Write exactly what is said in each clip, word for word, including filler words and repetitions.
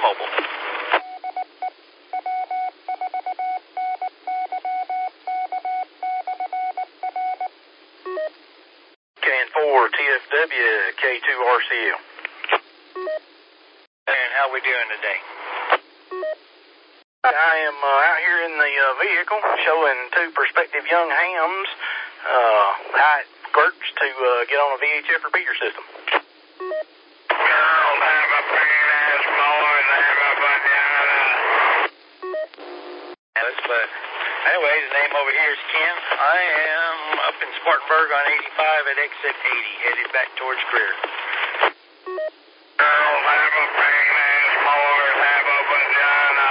Mobile. K N four T F W, K two R C L. And how we doing today? I am uh, out here in the uh, vehicle showing two prospective young hams uh, how it works to uh, get on a V H F repeater system. Girls have a penis, boys have a vagina. Alex, but anyway, the name over here is Ken. I am up in Spartanburg on eighty-five at exit eighty, headed back towards Greer. Girls have a penis, boys have a vagina.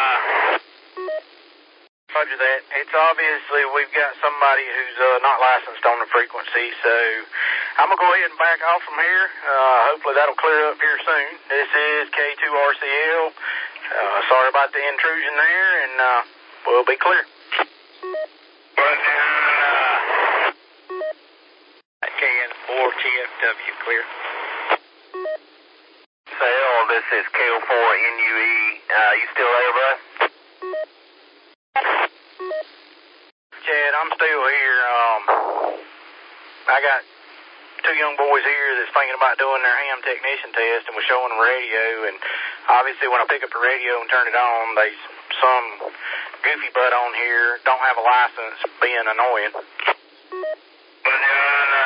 Roger that. It's obviously we've got somebody who's uh, not licensed on the frequency, so I'm going to go ahead and back off from here. Uh, hopefully that'll clear up here soon. This is K two R C L. Uh, sorry about the intrusion there, and uh, we'll be clear. Vagina. K N four T F W, clear. Sale, this is K O four N U E. Uh, you still there, bud? Chad, I'm still here. Um, I got two young boys here that's thinking about doing their ham technician test, and we're showing them radio, and obviously when I pick up the radio and turn it on, there's some goofy butt on here, don't have a license, being annoying. Vagina.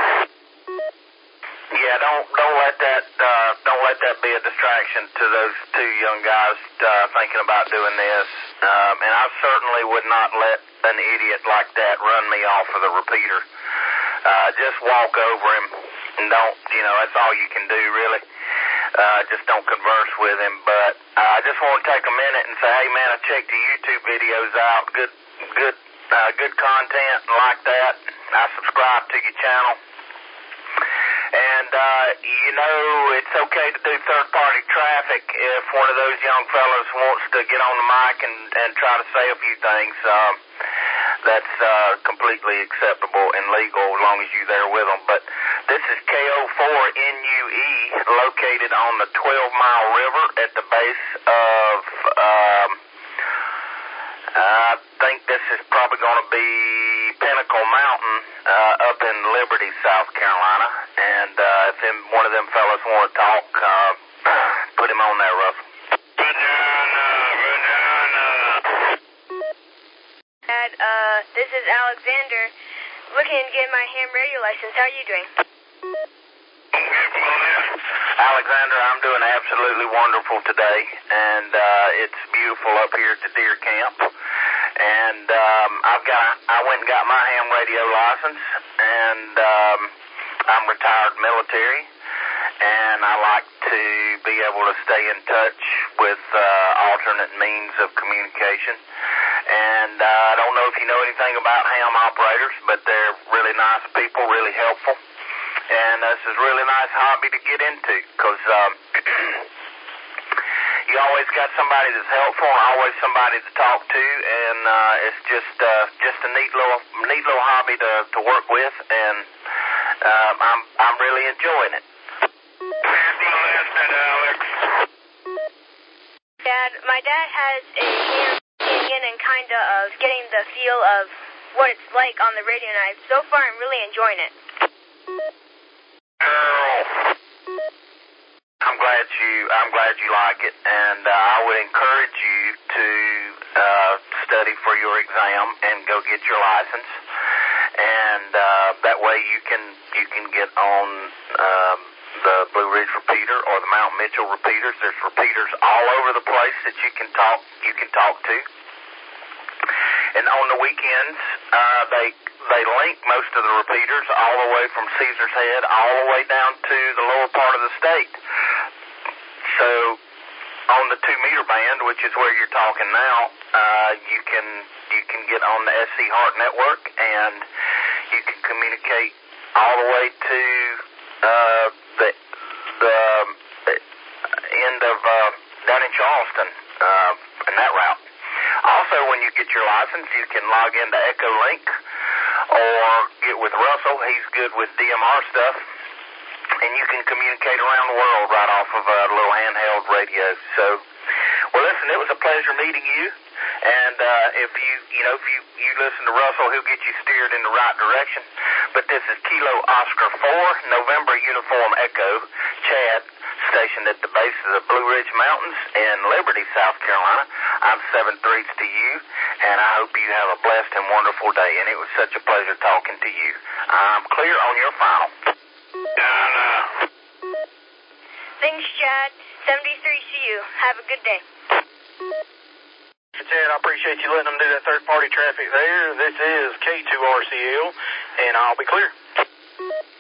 Yeah, don't don't let that uh, don't let that be a distraction to those two young guys uh, thinking about doing this. Um, and I certainly would not let an idiot like that run me off of the repeater. Uh, just walk over him and don't, you know, that's all you can do really. Uh, just don't converse with him. But uh, I just want to take a minute and say, hey man, I checked your YouTube videos out. Good, good, uh, good content like that. I subscribe to your channel. And, uh, you know, it's okay to do third-party traffic if one of those young fellas wants to get on the mic and, and try to say a few things. Um, that's uh, completely acceptable and legal as long as you're there with them. But this is K O four N U E located on the twelve mile River at the base of, um, I think this is probably going to be Pinnacle Mountain uh, up in Liberty, South Carolina. And uh, if them, one of them fellas want to talk, uh, put him on there, Russell. Vagina, vagina. Dad, uh, this is Alexander, looking to get my ham radio license. How are you doing? Alexander, I'm doing absolutely wonderful today, and uh, it's beautiful up here at the deer camp. And um, I've got, I went and got my ham radio license, and um, I'm retired military, and I like to be able to stay in touch with uh, alternate means of communication. And uh, I don't know if you know anything about ham operators, but they're really nice people, really helpful. And this is a really nice hobby to get into because um, you always got somebody that's helpful and always somebody to talk to, and uh, it's just uh, just a neat little neat little hobby to, to work with, and um, I'm I'm really enjoying it. Dad, my dad has a ham opinion and kind of getting the feel of what it's like on the radio, and I, so far I'm really enjoying it. I'm glad you I'm glad you like it, and uh, I would encourage you to uh, study for your exam and go get your license, and uh, that way you can you can get on um, the Blue Ridge repeater or the Mount Mitchell repeaters. There's repeaters all over the place that you can talk you can talk to. And on the weekends, uh, they they link most of the repeaters all the way from Caesar's Head all the way down to the lower part of the state. So on the two meter band, which is where you're talking now, uh, you can you can get on the S C Hart network, and you can communicate all the way to uh, the the end of uh, down in Charleston uh, in that route. Also, when you get your license, you can log into Echolink or get with Russell. He's good with D M R stuff. And you can communicate around the world right off of a little handheld radio. So Well, listen, it was a pleasure meeting you. And uh, if you, you know, if you, you listen to Russell, he'll get you steered in the right direction. But this is Kilo Oscar four, November Uniform Echo, Chad, stationed at the base of the Blue Ridge Mountains in Liberty, South Carolina. I'm seven threes to you, and I hope you have a blessed and wonderful day. And it was such a pleasure talking to you. I'm clear on your final. Uh, Thanks, Chad. seventy-three C U. Have a good day. Chad, I appreciate you letting them do that third-party traffic there. This is K two R C L, and I'll be clear.